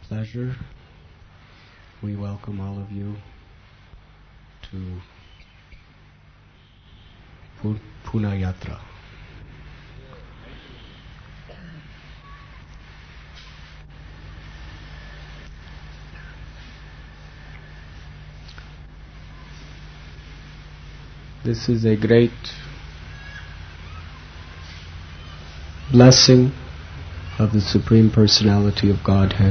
pleasure. We welcome all of you to Pune Yatra. This is a great blessing of the Supreme Personality of Godhead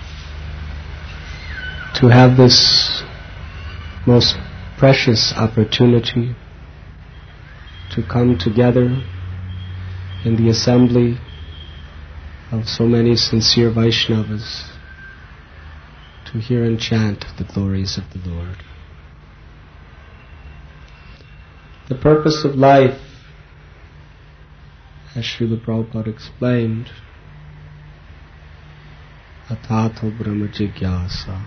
to have this most precious opportunity to come together in the assembly of so many sincere Vaishnavas to hear and chant the glories of the Lord. The purpose of life, as Srila Prabhupada explained, Atato Brahma Jigyasa,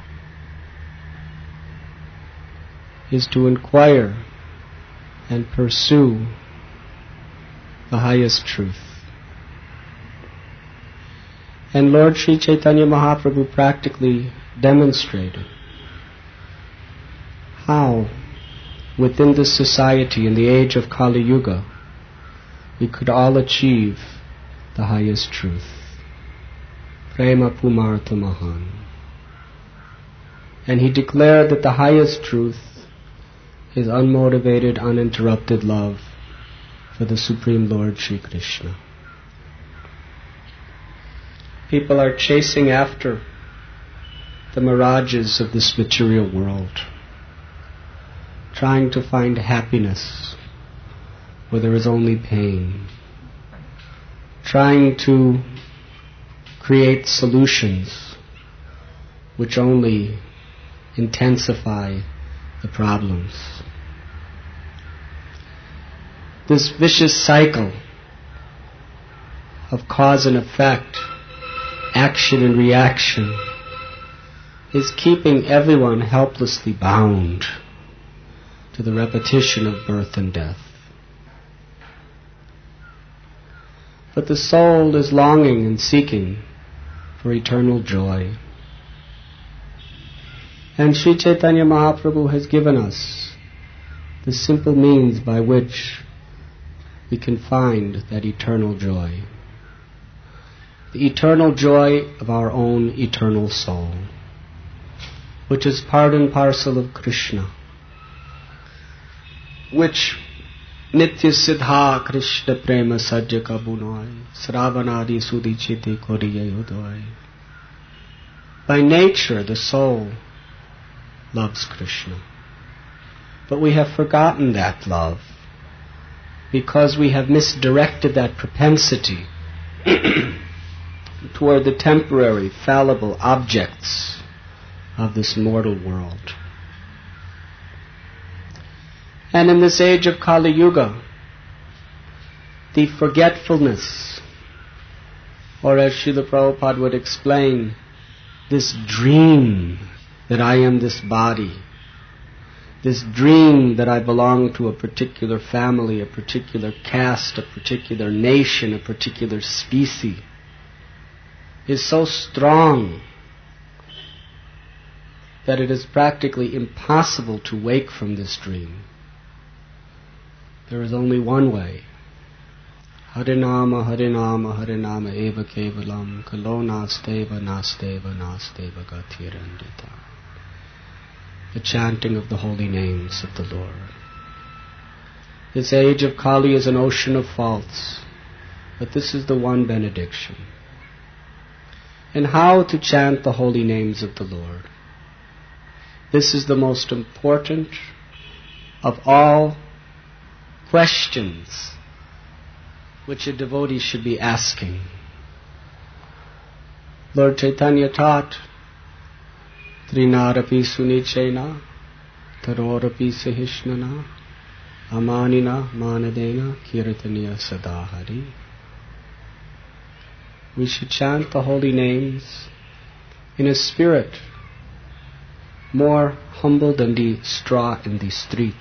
is to inquire and pursue the highest truth. And Lord Sri Chaitanya Mahaprabhu practically demonstrated how within this society in the age of Kali Yuga we could all achieve the highest truth. Prema Pumartha Mahan. And he declared that the highest truth is unmotivated, uninterrupted love for the Supreme Lord Sri Krishna. People are chasing after the mirages of this material world, trying to find happiness where there is only pain, trying to create solutions which only intensify the problems. This vicious cycle of cause and effect, action and reaction, is keeping everyone helplessly bound to the repetition of birth and death. But the soul is longing and seeking for eternal joy. And Sri Chaitanya Mahaprabhu has given us the simple means by which we can find that eternal joy. The eternal joy of our own eternal soul, which is part and parcel of Krishna, which Nitya Siddha Krishna Prema Sajja Kabunoi Sravanadi Sudichiti Koriya Udoi. By nature, the soul loves Krishna. But we have forgotten that love because we have misdirected that propensity toward the temporary, fallible objects of this mortal world. And in this age of Kali Yuga, the forgetfulness, or as Srila Prabhupada would explain, this dream that I am this body, this dream that I belong to a particular family, a particular caste, a particular nation, a particular species, is so strong that it is practically impossible to wake from this dream. There is only one way. Harinama, Harinama, Harinama eva kevalam, kalo nasteva, nasteva, nasteva gatirandita. The chanting of the holy names of the Lord. This age of Kali is an ocean of faults, but this is the one benediction. And how to chant the holy names of the Lord. This is the most important of all questions which a devotee should be asking. Lord Chaitanya taught, Trinarapi Sunichena, Tarorapi Sahishnana, Amanina Manadena Kirtaniya Sadahari. We should chant the holy names in a spirit more humble than the straw in the street,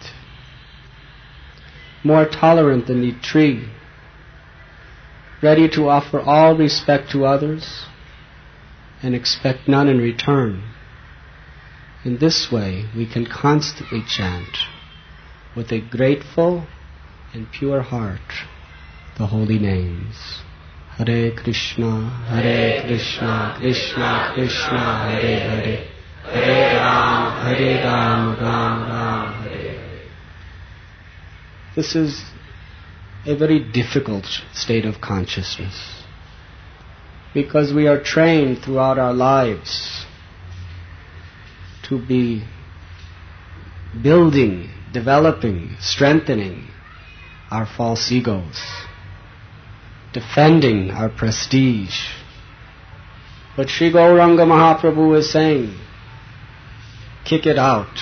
more tolerant than the tree, ready to offer all respect to others and expect none in return. In this way, we can constantly chant with a grateful and pure heart the holy names. Hare Krishna, Krishna Krishna, Hare Hare, Hare Ram, Ram Ram, Hare Hare. This is a very difficult state of consciousness because we are trained throughout our lives to be building, developing, strengthening our false egos, defending our prestige. But Sri Gauranga Mahaprabhu is saying, kick it out.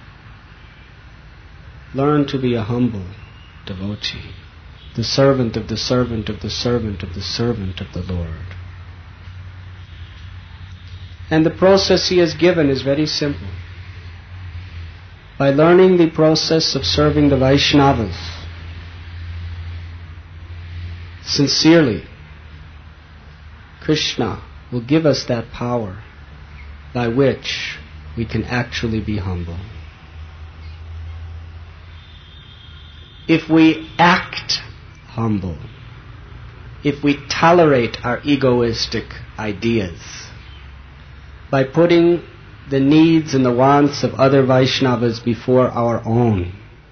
Learn to be a humble devotee, the servant of the servant of the servant of the servant of the Lord. And the process he has given is very simple. By learning the process of serving the Vaishnavas sincerely, Krishna will give us that power by which we can actually be humble. If we act humble, if we tolerate our egoistic ideas, by putting the needs and the wants of other Vaishnavas before our own,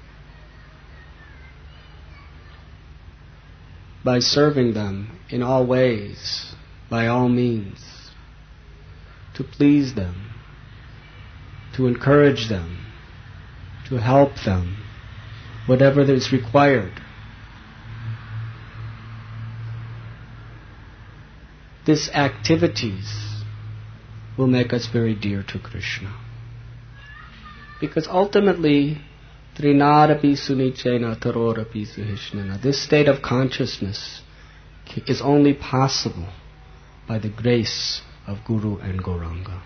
by serving them in all ways, by all means, to please them, to encourage them, to help them, whatever is required. These activities will make us very dear to Krishna. Because ultimately, Trinarapi sunichena tarorapi suhishnana, this state of consciousness is only possible by the grace of Guru and Gauranga.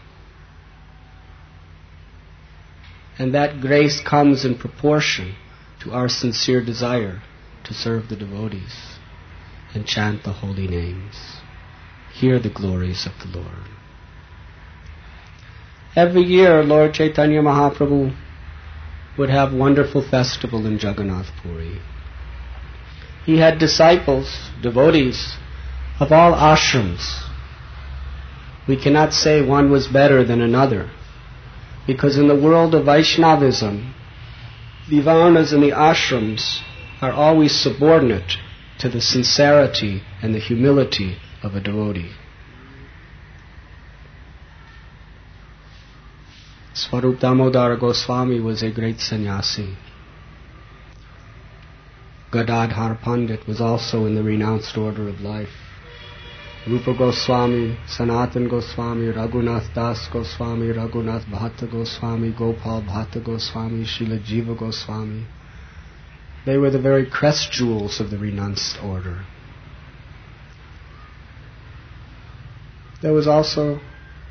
And that grace comes in proportion to our sincere desire to serve the devotees and chant the holy names, hear the glories of the Lord. Every year, Lord Chaitanya Mahaprabhu would have wonderful festival in Jagannath Puri. He had disciples, devotees, of all ashrams. We cannot say one was better than another, because in the world of Vaishnavism, the varnas and the ashrams are always subordinate to the sincerity and the humility of a devotee. Swarup Damodar Goswami was a great sannyasi. Gadadhar Pandit was also in the renounced order of life. Rupa Goswami, Sanatan Goswami, Raghunath Das Goswami, Raghunath Bhatta Goswami, Gopal Bhatta Goswami, Srila Jiva Goswami. They were the very crest jewels of the renounced order. There was also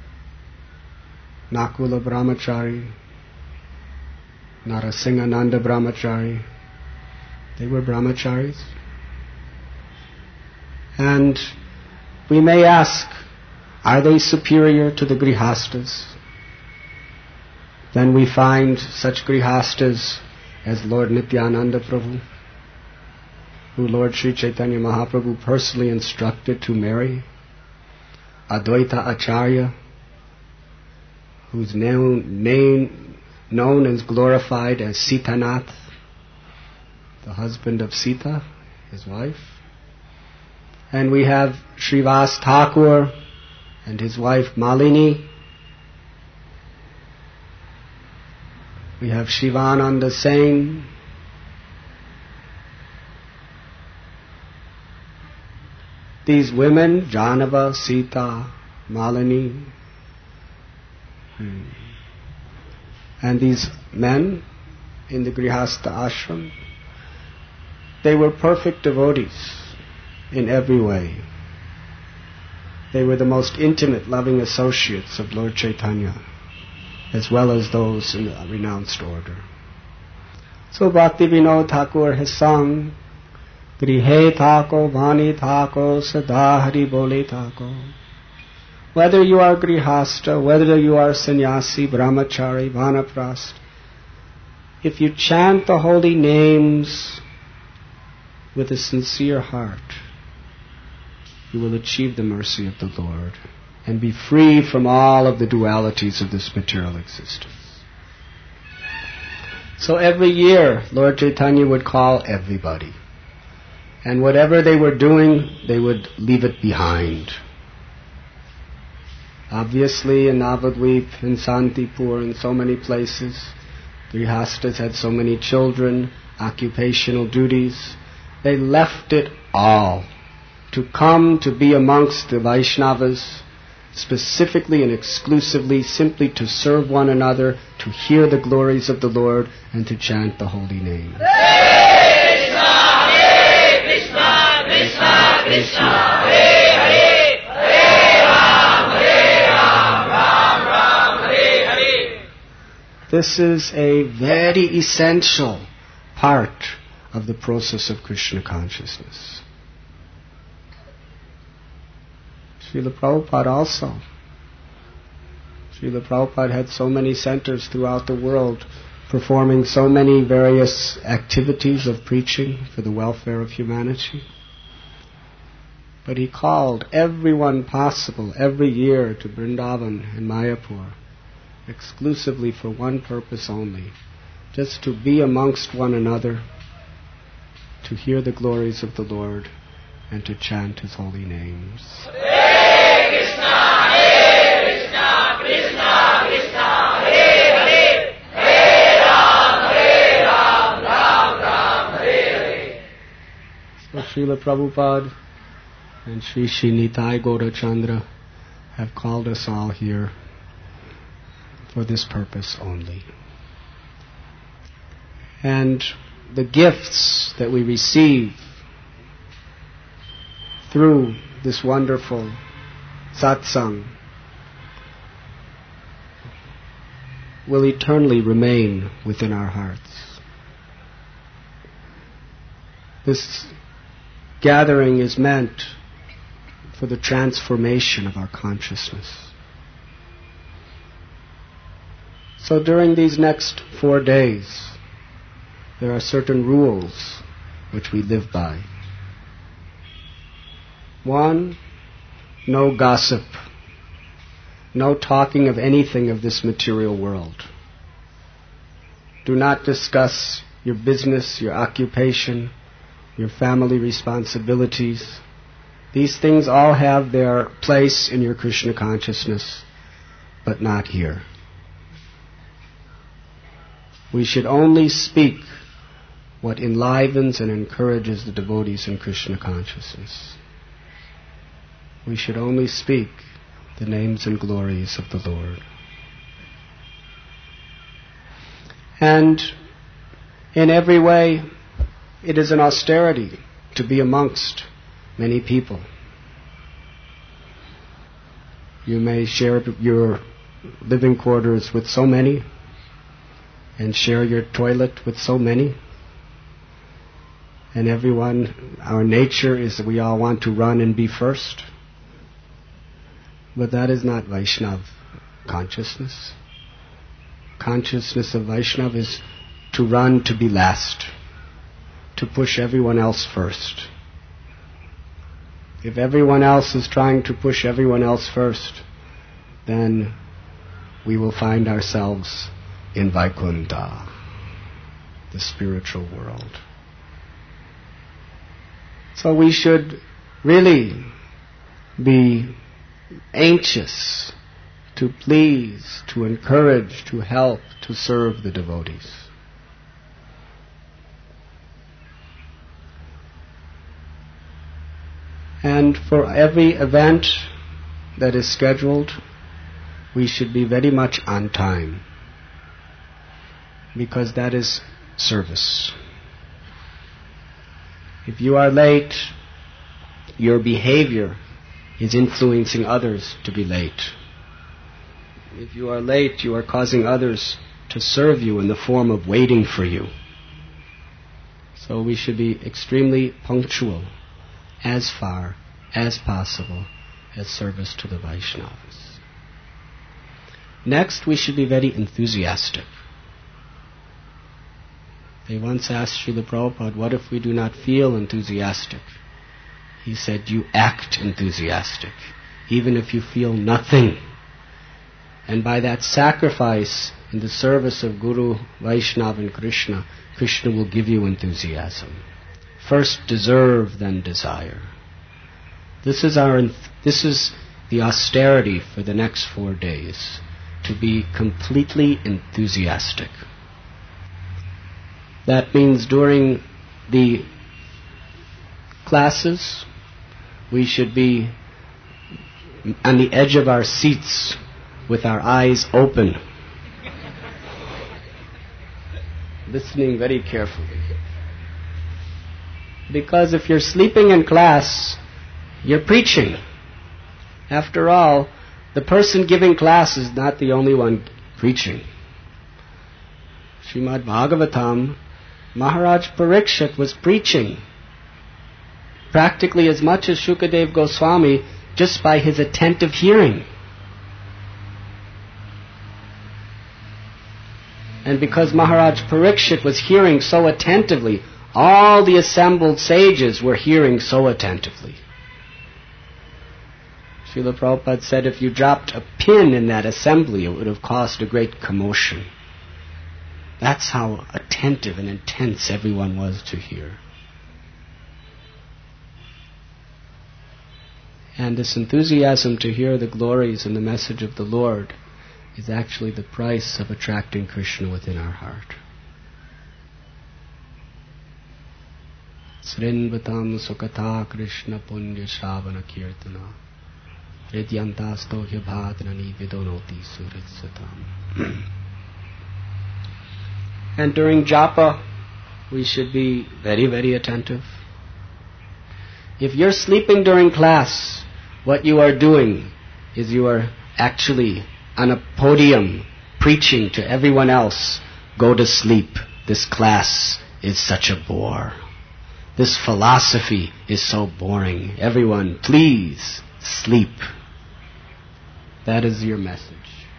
Nakula Brahmachari, Narasimhananda Brahmachari. They were brahmacharis. And we may ask, are they superior to the grihastas? Then we find such grihastas as Lord Nityananda Prabhu, who Lord Sri Chaitanya Mahaprabhu personally instructed to marry, Advaita Acharya, who's known and glorified as Sitanath, the husband of Sita, his wife. And we have Srivas Thakur and his wife Malini. We have Shivananda Sen. These women, Janava, Sita, Malini, and these men in the Grihastha ashram, they were perfect devotees in every way. They were the most intimate, loving associates of Lord Chaitanya, as well as those in the renounced order. So Bhakti Vinod Thakur has sung, Grihe Thako, Vani Thako, Sada Hari Bole Thako. Whether you are grihasta, whether you are sannyasi, brahmachari, vanaprastha, if you chant the holy names with a sincere heart, you will achieve the mercy of the Lord and be free from all of the dualities of this material existence. So every year, Lord Chaitanya would call everybody. And whatever they were doing, they would leave it behind. Obviously, in Navadvip, in Santipur, in so many places, Grihastas had so many children, occupational duties. They left it all to come to be amongst the Vaishnavas, specifically and exclusively, simply to serve one another, to hear the glories of the Lord, and to chant the holy name. Hare Krishna, Krishna Krishna, Hare Hare, Hare Ram, Ram Hare Hare. This is a very essential part of the process of Krishna consciousness. Srila Prabhupada also. Srila Prabhupada had so many centers throughout the world performing so many various activities of preaching for the welfare of humanity. But he called everyone possible every year to Vrindavan and Mayapur exclusively for one purpose only, just to be amongst one another, to hear the glories of the Lord, and to chant His holy names. Hare Krishna, Krishna Krishna, Hare Hare, Hare Ram, Ram Hare Hare. So Srila Prabhupada and Sri Nitai Gaurachandra have called us all here for this purpose only. And the gifts that we receive through this wonderful satsang will eternally remain within our hearts. This gathering is meant for the transformation of our consciousness. So during these next 4 days, there are certain rules which we live by. 1, no gossip. No talking of anything of this material world. Do not discuss your business, your occupation, your family responsibilities. These things all have their place in your Krishna consciousness, but not here. We should only speak what enlivens and encourages the devotees in Krishna consciousness. We should only speak the names and glories of the Lord. And in every way, it is an austerity to be amongst many people. You may share your living quarters with so many, and share your toilet with so many. And everyone, our nature is that we all want to run and be first. But that is not Vaishnava consciousness. Consciousness of Vaishnava is to run to be last, to push everyone else first. If everyone else is trying to push everyone else first, then we will find ourselves in Vaikuntha, the spiritual world. So we should really be anxious to please, to encourage, to help, to serve the devotees. And for every event that is scheduled, we should be very much on time, because that is service. If you are late, your behavior is influencing others to be late. If you are late, you are causing others to serve you in the form of waiting for you. So we should be extremely punctual as far as possible, as service to the Vaishnavas. Next, we should be very enthusiastic. They once asked Srila Prabhupada, what if we do not feel enthusiastic? He said, you act enthusiastic, even if you feel nothing. And by that sacrifice in the service of Guru, Vaishnava and Krishna, Krishna will give you enthusiasm. First deserve, then desire. This is the austerity for the next 4 days, to be completely enthusiastic. That means during the classes, we should be on the edge of our seats with our eyes open, listening very carefully. Because if you're sleeping in class, you're preaching. After all, the person giving class is not the only one preaching. Srimad Bhagavatam, Maharaj Parikshit was preaching practically as much as Shukadev Goswami just by his attentive hearing. And because Maharaj Parikshit was hearing so attentively, all the assembled sages were hearing so attentively. Srila Prabhupada said if you dropped a pin in that assembly, it would have caused a great commotion. That's how attentive and intense everyone was to hear. And this enthusiasm to hear the glories and the message of the Lord is actually the price of attracting Krishna within our heart. Srinvatam sukatha Krishna punya shravana kirtana Ridyantasto hyabhadrani vidonoti suritsatam. And during japa, we should be very, very attentive. If you're sleeping during class, what you are doing is you are actually on a podium preaching to everyone else, go to sleep. This class is such a bore. This philosophy is so boring. Everyone, please sleep. That is your message.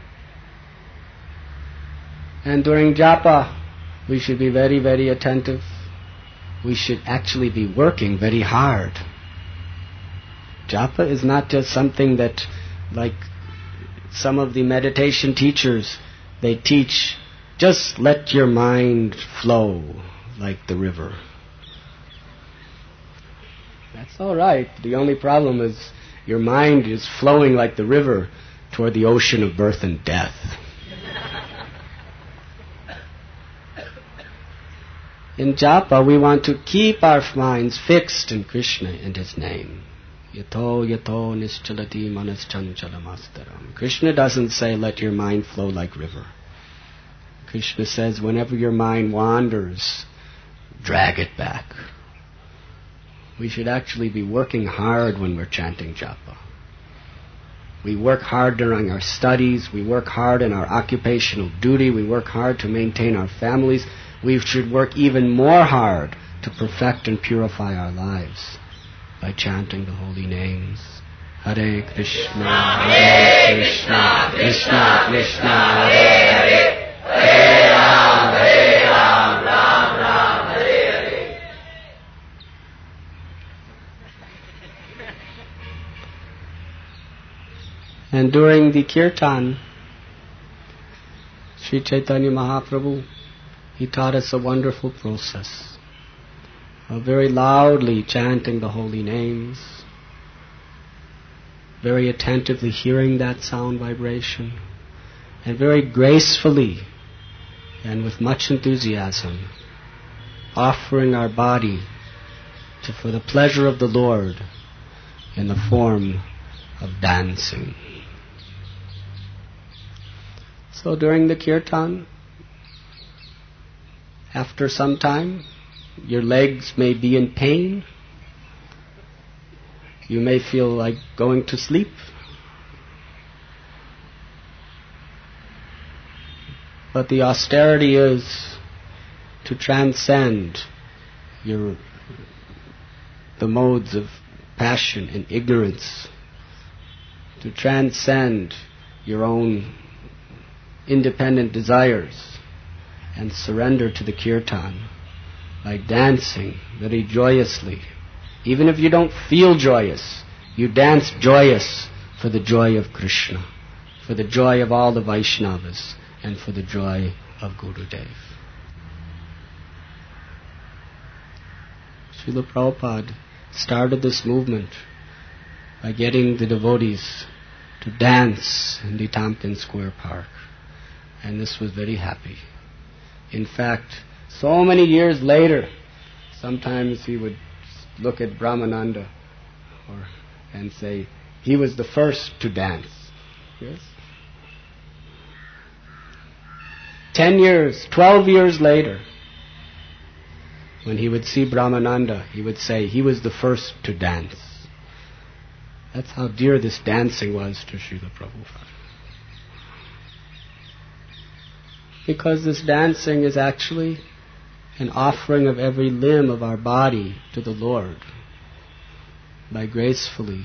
And during japa, we should be very, very attentive. We should actually be working very hard. Japa is not just something that, like some of the meditation teachers, they teach, just let your mind flow like the river. That's all right. The only problem is your mind is flowing like the river toward the ocean of birth and death. In japa, we want to keep our minds fixed in Krishna and His name. Yato yato nischalati manaschanchalamasdaram. Krishna doesn't say, let your mind flow like river. Krishna says, whenever your mind wanders, drag it back. We should actually be working hard when we're chanting japa. We work hard during our studies. We work hard in our occupational duty. We work hard to maintain our families. We should work even more hard to perfect and purify our lives by chanting the holy names. Hare Krishna, Hare Krishna, Krishna Krishna, Hare Hare, Hare Ram, Ram Ram, Hare Hare. And during the kirtan, Sri Chaitanya Mahaprabhu, he taught us a wonderful process of very loudly chanting the holy names, very attentively hearing that sound vibration, and very gracefully and with much enthusiasm offering our body for the pleasure of the Lord in the form of dancing. So during the kirtan, after some time, your legs may be in pain. You may feel like going to sleep. But the austerity is to transcend the modes of passion and ignorance to transcend your own independent desires and surrender to the kirtan by dancing very joyously. Even if you don't feel joyous, you dance joyous for the joy of Krishna, for the joy of all the Vaishnavas, and for the joy of Gurudev. Srila Prabhupada started this movement by getting the devotees to dance in the Tompkins Square Park. And this was very happy. In fact, so many years later, sometimes he would look at Brahmananda and say, he was the first to dance. Yes? 10 years, 12 years later, when he would see Brahmananda, he would say, he was the first to dance. That's how dear this dancing was to Srila Prabhupada. Because this dancing is actually an offering of every limb of our body to the Lord by gracefully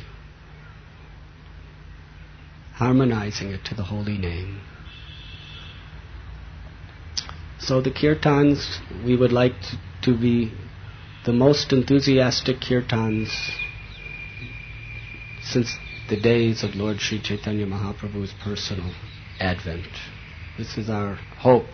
harmonizing it to the holy name. So the kirtans, we would like to be the most enthusiastic kirtans since the days of Lord Sri Chaitanya Mahaprabhu's personal advent. This is our hope,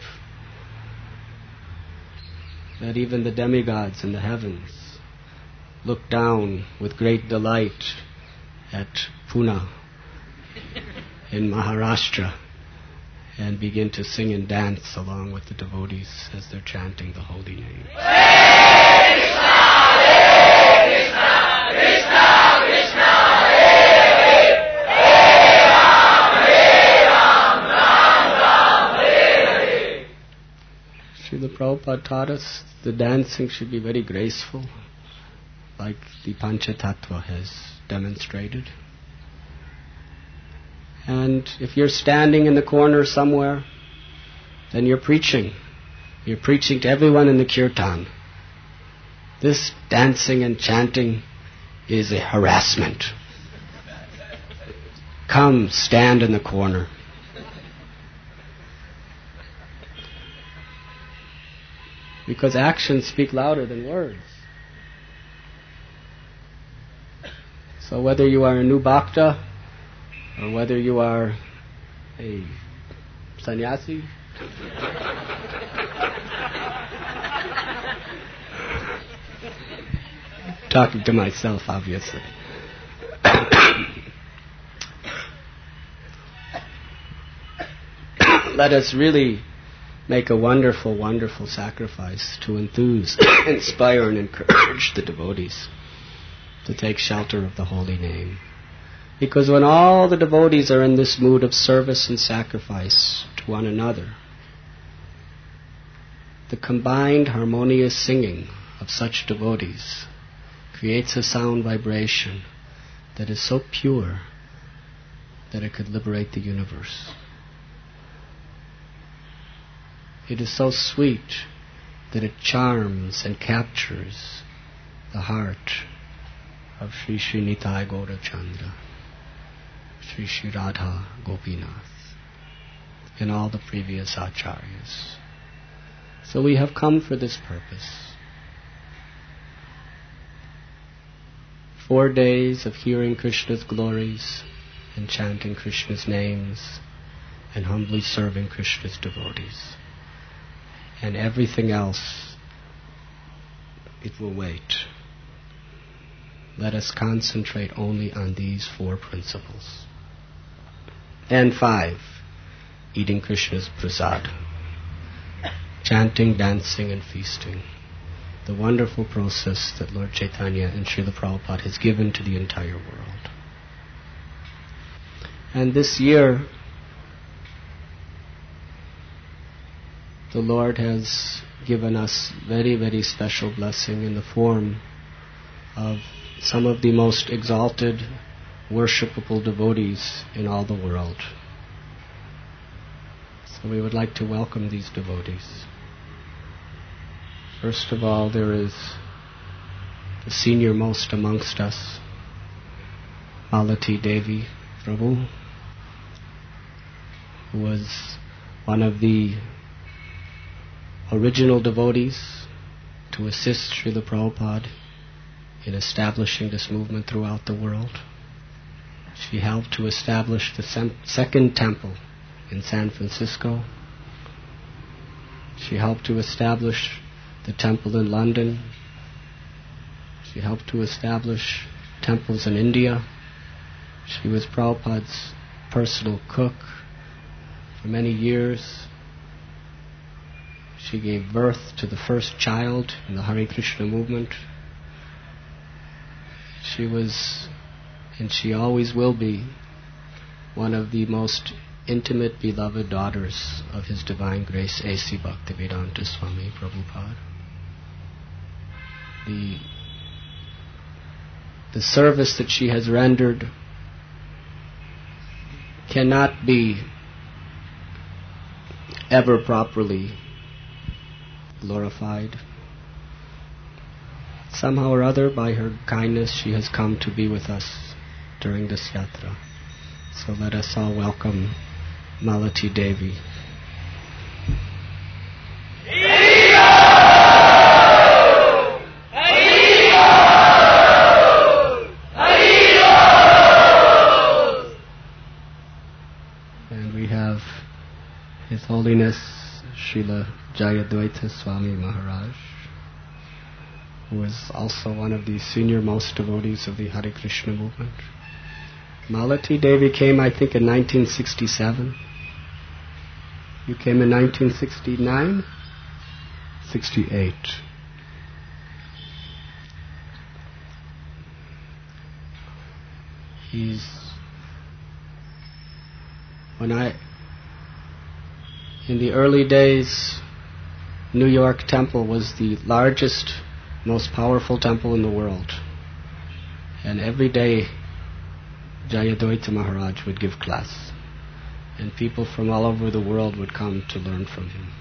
that even the demigods in the heavens look down with great delight at Pune in Maharashtra and begin to sing and dance along with the devotees as they're chanting the holy name. Hare Krishna, Krishna Krishna, Krishna Hare Ram, Ram Hare. Srila Prabhupada taught us the dancing should be very graceful, like the Panchatattva has demonstrated. And if you're standing in the corner somewhere, then you're preaching. You're preaching to everyone in the kirtan. This dancing and chanting is a harassment. Come, stand in the corner. Because actions speak louder than words. So whether you are a new bhakta, or whether you are a sannyasi, talking to myself, obviously. Let us really make a wonderful, wonderful sacrifice to inspire and encourage the devotees to take shelter of the holy name. Because when all the devotees are in this mood of service and sacrifice to one another, the combined harmonious singing of such devotees creates a sound vibration that is so pure that it could liberate the universe. It is so sweet that it charms and captures the heart of Sri Sri Nitai Gaurachandra, Sri Sri Radha Gopinath, and all the previous acharyas. So we have come for this purpose. 4 days of hearing Krishna's glories and chanting Krishna's names and humbly serving Krishna's devotees. And everything else, it will wait. Let us concentrate only on these 4 principles. And 5, eating Krishna's prasad, chanting, dancing, and feasting. The wonderful process that Lord Chaitanya and Srila Prabhupada has given to the entire world. And this year, the Lord has given us very, very special blessing in the form of some of the most exalted, worshipable devotees in all the world. So we would like to welcome these devotees. First of all, there is the senior most amongst us, Malati Devi, Prabhu, who was one of the original devotees to assist Srila Prabhupada in establishing this movement throughout the world. She helped to establish the second temple in San Francisco. She helped to establish the temple in London. She helped to establish temples in India. She was Prabhupada's personal cook for many years. She gave birth to the first child in the Hare Krishna movement. She was, and she always will be, one of the most intimate, beloved daughters of His Divine Grace, A.C. Bhaktivedanta Swami Prabhupada. The service that she has rendered cannot be ever properly glorified. Somehow or other, by her kindness, she has come to be with us during this yatra. So let us all welcome Malati Devi. And we have His Holiness Srila Jayadvaita Swami Maharaj, who is also one of the senior-most devotees of the Hare Krishna movement. Malati Devi came, I think, in 1967. You came in 1969? 68. In the early days, New York Temple was the largest, most powerful temple in the world. And every day, Jayadvaita Maharaj would give class. And people from all over the world would come to learn from him.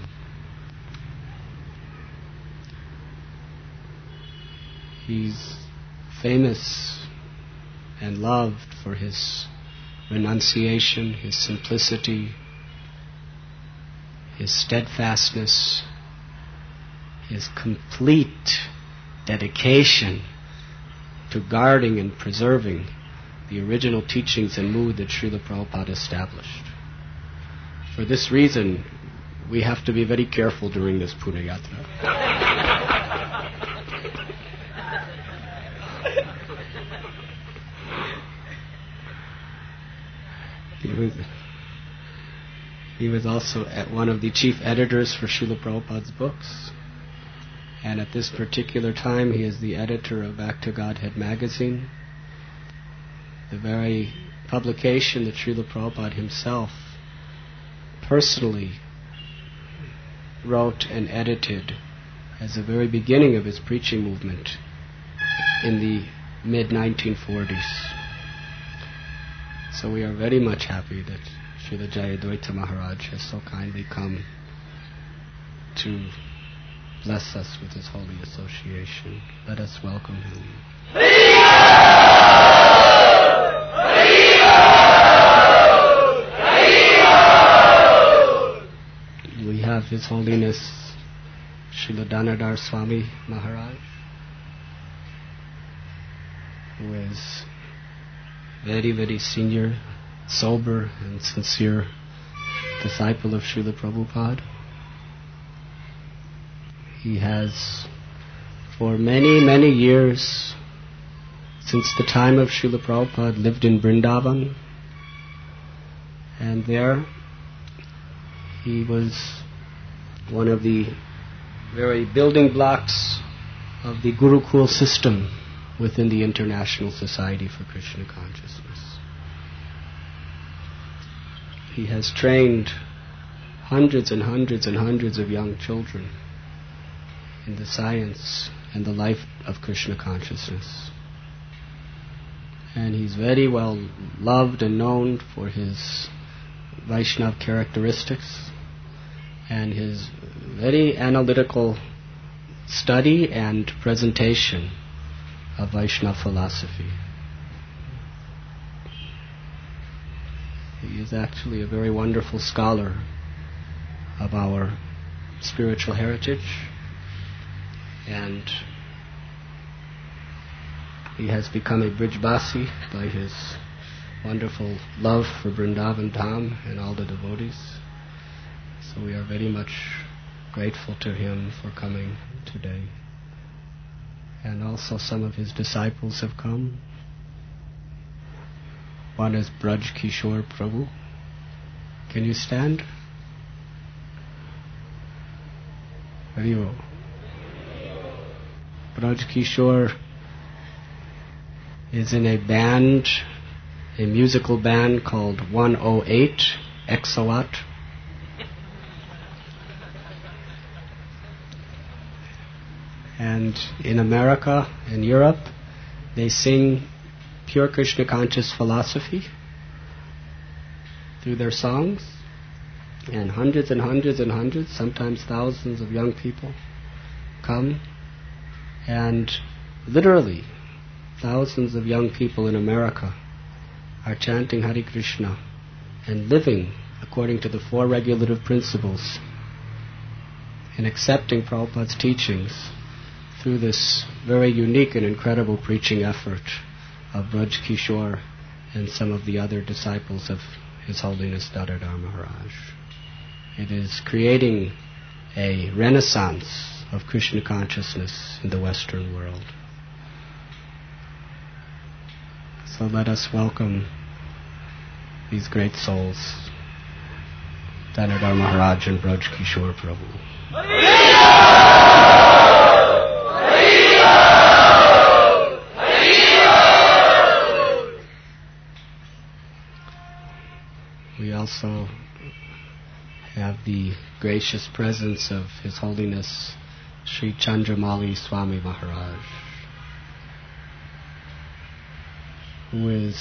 He's famous and loved for his renunciation, his simplicity, his steadfastness, his complete dedication to guarding and preserving the original teachings and mood that Srila Prabhupada established. For this reason, we have to be very careful during this Pune Yatra. He was also one of the chief editors for Srila Prabhupada's books. And at this particular time, he is the editor of Back to Godhead magazine, the very publication that Srila Prabhupada himself personally wrote and edited as the very beginning of his preaching movement in the mid-1940s. So we are very much happy that Srila Jayadvaita Maharaj has so kindly come to bless us with his holy association. Let us welcome him. We have His Holiness Srila Dhanadhar Swami Maharaj, who is very, very senior, sober and sincere disciple of Srila Prabhupada. He has, for many, many years, since the time of Srila Prabhupada, lived in Vrindavan. And there he was one of the very building blocks of the Gurukul system within the International Society for Krishna Consciousness. He has trained hundreds and hundreds and hundreds of young children in the science and the life of Krishna consciousness. And he's very well loved and known for his Vaishnava characteristics and his very analytical study and presentation of Vaishnava philosophy. He is actually a very wonderful scholar of our spiritual heritage, and he has become a Brijbasi by his wonderful love for Vrindavan Dham and all the devotees. So we are very much grateful to him for coming today. And also some of his disciples have come. One is Braj Kishore Prabhu. Can you stand? Haribo. Braj Kishore is in a band, a musical band called 108 Exawat. And in America and Europe, they sing pure Krishna conscious philosophy through their songs. And hundreds and hundreds and hundreds, sometimes thousands of young people come. And literally, thousands of young people in America are chanting Hare Krishna and living according to the four regulative principles and accepting Prabhupada's teachings through this very unique and incredible preaching effort of Braj Kishore and some of the other disciples of His Holiness Dadadhar Maharaj. It is creating a renaissance of Krishna consciousness in the Western world. So let us welcome these great souls, Dadadhar Maharaj and Braj Kishore Prabhu. We also have the gracious presence of His Holiness Sri Chandramauli Swami Maharaj, who is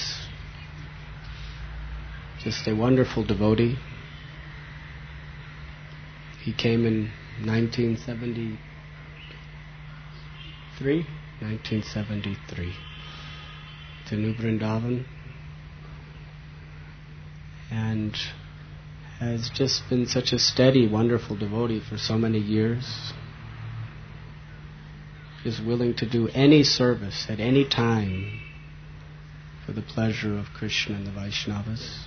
just a wonderful devotee. He came in 1973 to New Vrindavan, and has just been such a steady, wonderful devotee for so many years. Is willing to do any service at any time for the pleasure of Krishna and the Vaishnavas.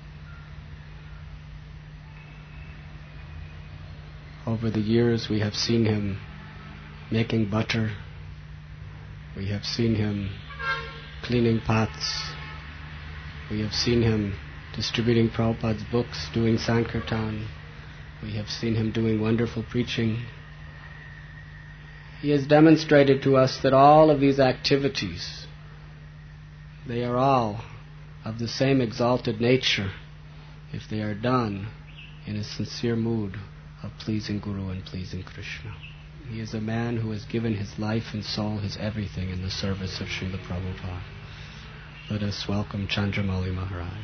Over the years we have seen him making butter. We have seen him cleaning pots. We have seen him distributing Prabhupada's books, doing Sankirtan. We have seen him doing wonderful preaching. He has demonstrated to us that all of these activities, they are all of the same exalted nature if they are done in a sincere mood of pleasing Guru and pleasing Krishna. He is a man who has given his life and soul, his everything in the service of Srila Prabhupada. Let us welcome Chandramauli Maharaj.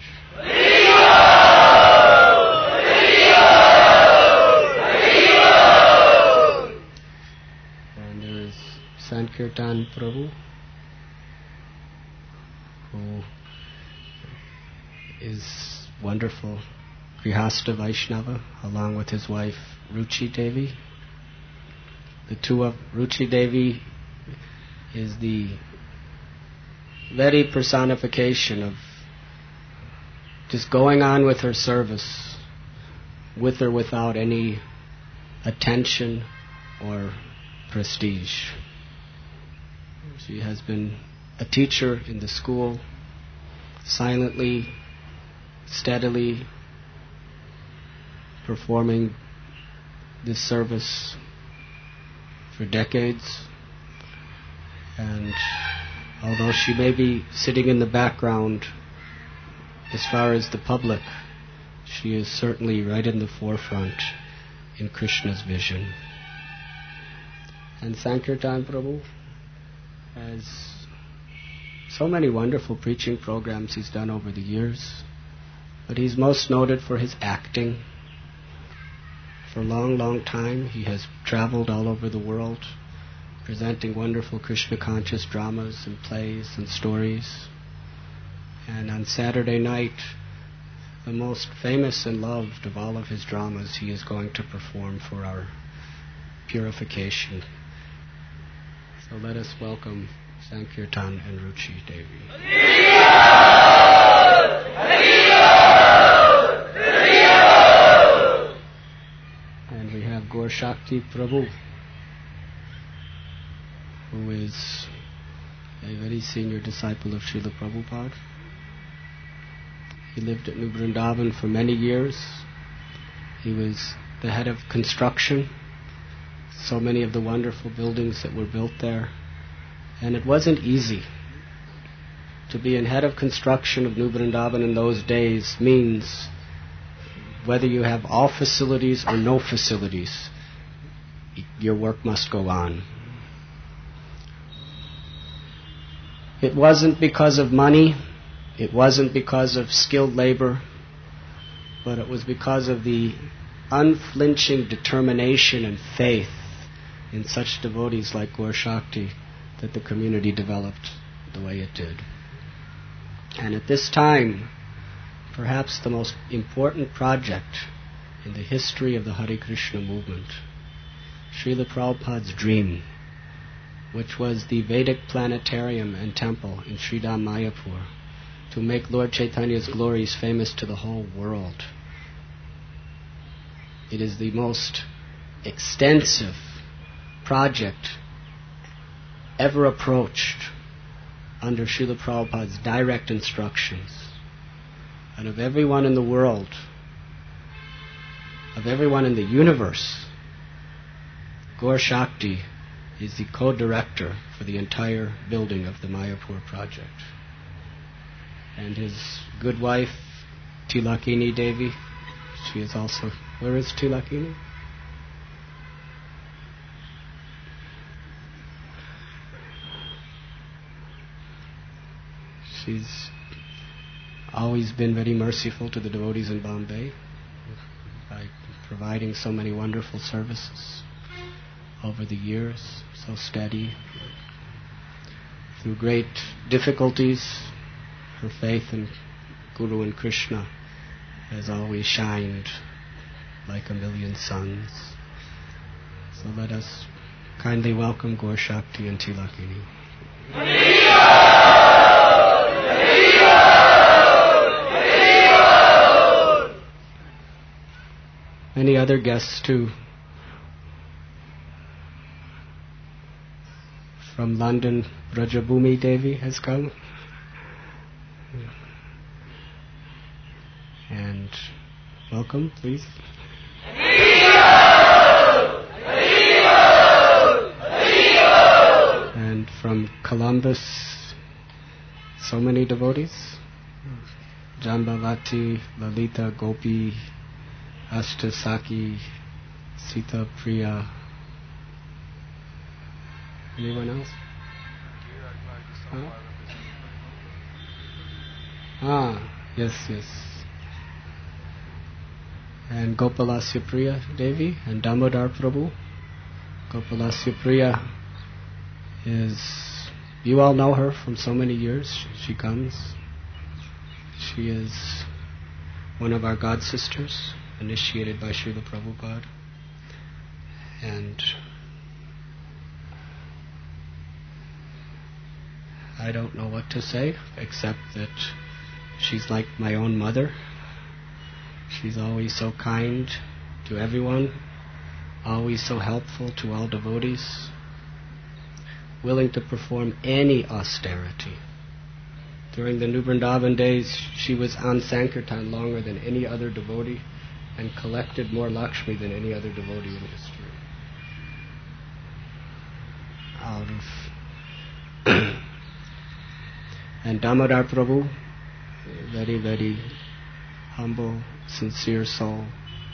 And there is Sankirtan Prabhu, who is wonderful Grihastha Vaishnava, along with his wife Ruchi Devi. The two of Ruchi Devi is the very personification of just going on with her service, with or without any attention or prestige. She has been a teacher in the school, silently, steadily performing this service for decades. And although she may be sitting in the background as far as the public, she is certainly right in the forefront in Krishna's vision. And Sankirtan Prabhu has so many wonderful preaching programs he's done over the years, but he's most noted for his acting. For a long, long time he has traveled all over the world, presenting wonderful Krishna conscious dramas and plays and stories. And on Saturday night, the most famous and loved of all of his dramas he is going to perform for our purification. So let us welcome Sankirtan and Ruchi Devi. And we have Gaur Shakti Prabhu, who is a very senior disciple of Srila Prabhupada. He lived at New Vrindavan for many years. He was the head of construction, so many of the wonderful buildings that were built there. And it wasn't easy. To be in head of construction of New Vrindavan in those days means whether you have all facilities or no facilities, your work must go on. It wasn't because of money, it wasn't because of skilled labor, but it was because of the unflinching determination and faith in such devotees like Gaur Shakti that the community developed the way it did. And at this time, perhaps the most important project in the history of the Hare Krishna movement, Srila Prabhupada's dream, which was the Vedic planetarium and temple in Sridham Mayapur, to make Lord Chaitanya's glories famous to the whole world. It is the most extensive project ever approached under Srila Prabhupada's direct instructions. And of everyone in the world, of everyone in the universe, Gaur Shakti is the co-director for the entire building of the Mayapur project. And his good wife, Tilakini Devi, she is also... Where is Tilakini? She's always been very merciful to the devotees in Bombay by providing so many wonderful services over the years, so steady. Through great difficulties, her faith in Guru and Krishna has always shined like a million suns. So let us kindly welcome Gaur Shakti and Tilakini. Any other guests too? From London, Rajabhumi Devi has come. And welcome, please. And from Columbus, so many devotees. Jambavati, Lalita, Gopi, Ashtasaki, Sita Priya. Anyone else? Huh? Yes. And Gopalasya Priya Devi and Damodar Prabhu. Gopalasya Priya is... You all know her from so many years. She comes. She is one of our god sisters, initiated by Srila Prabhupada. And I don't know what to say, except that she's like my own mother. She's always so kind to everyone, always so helpful to all devotees, willing to perform any austerity. During the New Vrindavan days, she was on Sankirtan longer than any other devotee and collected more Lakshmi than any other devotee in history. And Damodar Prabhu, very, very humble, sincere soul,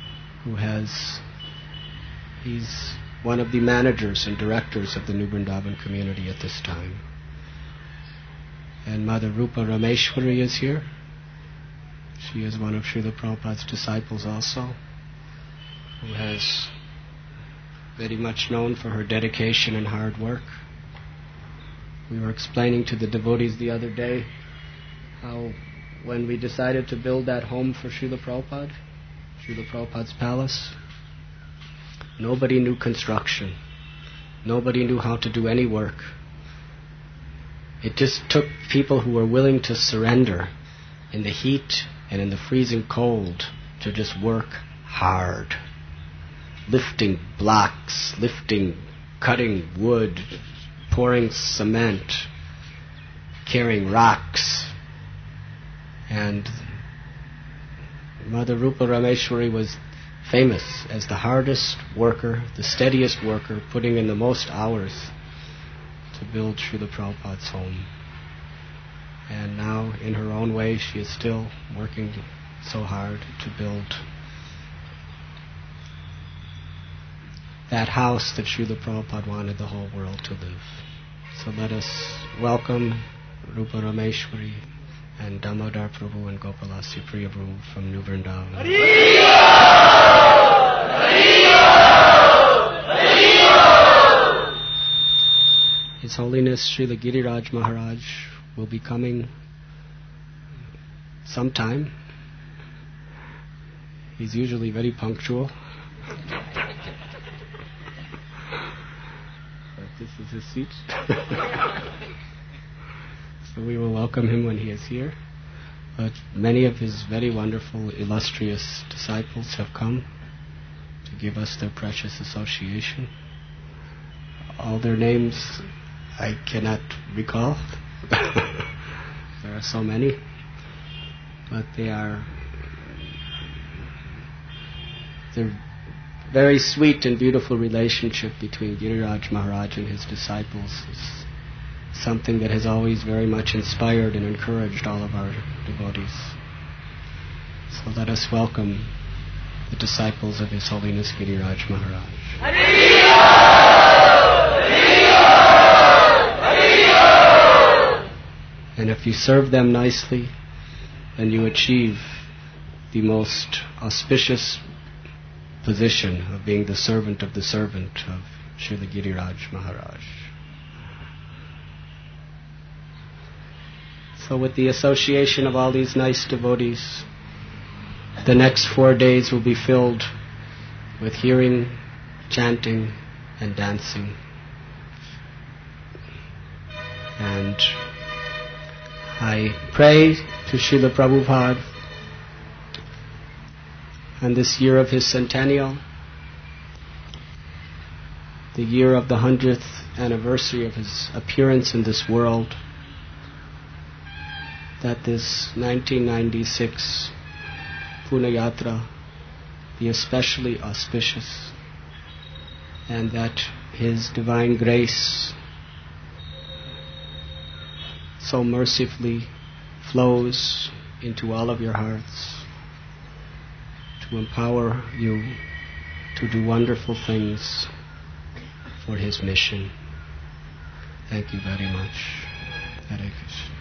he's one of the managers and directors of the New Vrindavan community at this time. And Mother Rupa Rameshwari is here. She is one of Srila Prabhupada's disciples also, who has very much known for her dedication and hard work. We were explaining to the devotees the other day how when we decided to build that home for Srila Prabhupada, Srila Prabhupada's palace, nobody knew construction. Nobody knew how to do any work. It just took people who were willing to surrender in the heat and in the freezing cold to just work hard. Lifting blocks, cutting wood, pouring cement, carrying rocks. And Mother Rupa Rameshwari was famous as the hardest worker, the steadiest worker, putting in the most hours to build Srila Prabhupada's home. And now, in her own way, she is still working so hard to build that house that Srila Prabhupada wanted the whole world to live. So let us welcome Rupa Rameshwari and Damodar Prabhu and Gopalasya Priya Prabhu from New Vrindavan. His Holiness Srila Giriraj Maharaj will be coming sometime. He's usually very punctual. But this is his seat. So we will welcome him when he is here. But many of his very wonderful, illustrious disciples have come to give us their precious association. All their names I cannot recall. There are so many. But they're very sweet and beautiful relationship between Giriraj Maharaj and his disciples is something that has always very much inspired and encouraged all of our devotees. So let us welcome the disciples of His Holiness Giriraj Maharaj. And if you serve them nicely, then you achieve the most auspicious position of being the servant of Srila Giriraj Maharaj. So with the association of all these nice devotees, the next 4 days will be filled with hearing, chanting, and dancing. And I pray to Srila Prabhupada on this year of his centennial, the year of the 100th anniversary of his appearance in this world, that this 1996 Pune Yatra be especially auspicious, and that His divine grace so mercifully flows into all of your hearts to empower you to do wonderful things for His mission. Thank you very much. Hare Krishna.